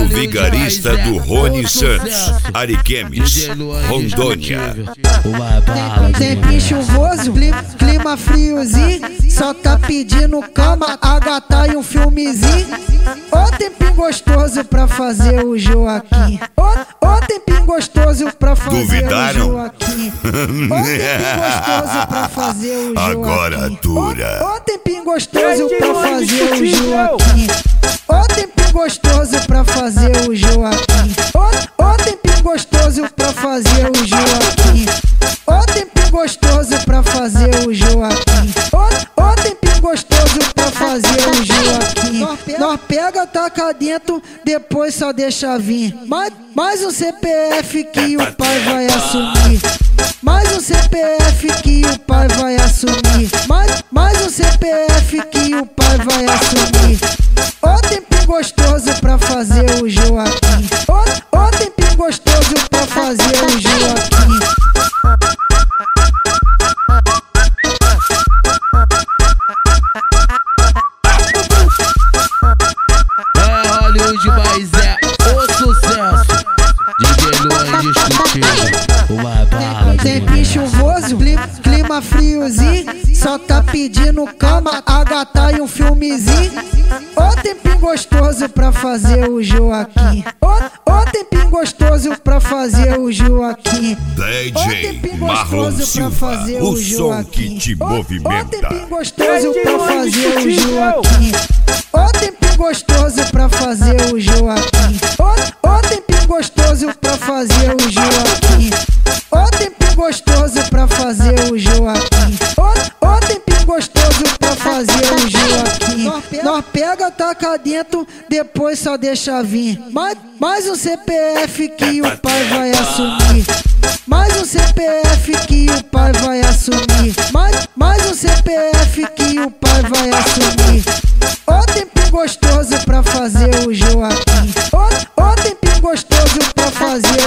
O vigarista do Rony Santos, Ariquemes, Rondônia. Tempo chuvoso, clima friozinho, só tá pedindo cama, a gata e um filmezinho. Ô tempinho gostoso pra fazer o Joaquim. Ô tempinho gostoso pra fazer Duvidaram? o Joaquim. Ô tempinho gostoso pra fazer o Joaquim. Agora dura. Ô tempinho gostoso pra fazer o Joaquim. Ô tempinho gostoso pra fazer o Joaquim. Ô tempinho gostoso pra fazer o Joaquim. Ô tempinho gostoso pra fazer o Joaquim. Ô tempinho gostoso pra fazer o Joaquim. Nós pega, taca dentro, depois só deixa vir. Mais um CPF que o pai vai assumir. Mais um CPF que o pai vai assumir. Mais um CPF que o pai vai assumir. Ô tempinho gostoso pra fazer o Joaquim. Ô tempinho gostoso pra fazer o Joaquim. Hollywood, mas é o sucesso. DJ Luan indiscutível. Uma bala. Tempinho chuvoso, clima friozinho, só tá pedindo cama, a gata e um filmezinho. Ô tempinho gostoso pra fazer o Joaquim. Ô tempinho gostoso pra fazer o Joaquim. DJ Marlon Silva, o som que te movimenta. Ô tempinho gostoso pra fazer o Joaquim. Ô tempinho gostoso pra fazer o Joaquim. Ô tempinho gostoso pra fazer o Joaquim. Ô tempinho gostoso pra fazer o Joaquim. Ô tempinho gostoso pra fazer o Joaquim. Nós pega, taca dentro, depois só deixa vir. Mais um CPF que o pai vai assumir. Mais um CPF que o pai vai assumir. Mais um CPF que o pai vai assumir. Ô tempinho gostoso pra fazer o Joaquim. Ô tempinho gostoso pra fazer